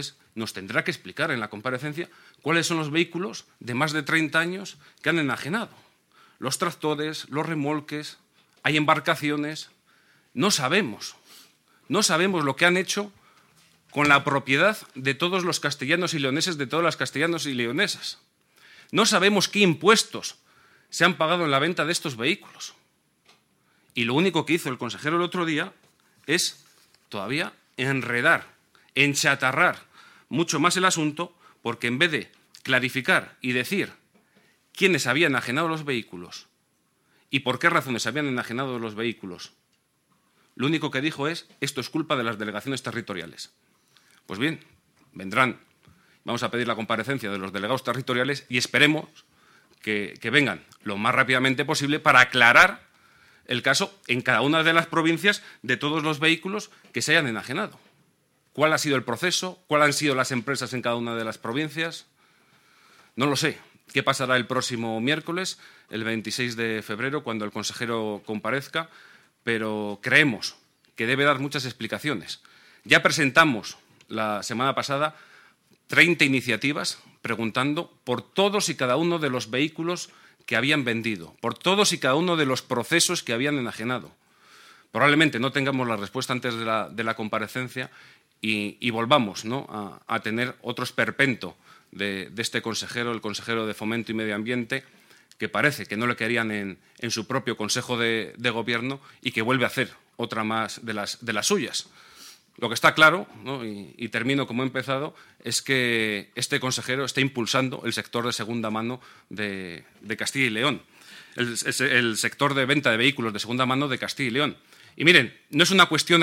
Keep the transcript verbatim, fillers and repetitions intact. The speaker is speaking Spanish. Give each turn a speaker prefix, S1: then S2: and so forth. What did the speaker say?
S1: nos tendrá que explicar en la comparecencia cuáles son los vehículos de más de treinta años que han enajenado. Los tractores, los remolques, hay embarcaciones. No sabemos, no sabemos lo que han hecho con la propiedad de todos los castellanos y leoneses, de todas las castellanos y leonesas. No sabemos qué impuestos se han pagado en la venta de estos vehículos. Y lo único que hizo el consejero el otro día es todavía enredar, enchatarrar mucho más el asunto, porque en vez de clarificar y decir quiénes habían enajenado los vehículos y por qué razones habían enajenado los vehículos, lo único que dijo es: esto es culpa de las delegaciones territoriales. Pues bien, vendrán, vamos a pedir la comparecencia de los delegados territoriales y esperemos que, que vengan lo más rápidamente posible para aclarar el caso en cada una de las provincias de todos los vehículos que se hayan enajenado. ¿Cuál ha sido el proceso? ¿Cuáles han sido las empresas en cada una de las provincias? No lo sé. ¿Qué pasará el próximo miércoles, el veintiséis de febrero, cuando el consejero comparezca? Pero creemos que debe dar muchas explicaciones. Ya presentamos la semana pasada treinta iniciativas preguntando por todos y cada uno de los vehículos que habían vendido, por todos y cada uno de los procesos que habían enajenado. Probablemente no tengamos la respuesta antes de la, de la comparecencia y, y volvamos, ¿no?, a, a tener otro esperpento de, de este consejero, el consejero de Fomento y Medio Ambiente, que parece que no le querían en, en su propio Consejo de, de Gobierno y que vuelve a hacer otra más de las, de las suyas. Lo que está claro, ¿no?, y, y termino como he empezado, es que este consejero está impulsando el sector de segunda mano de, de Castilla y León, el, el, el sector de venta de vehículos de segunda mano de Castilla y León. Y miren, no es una cuestión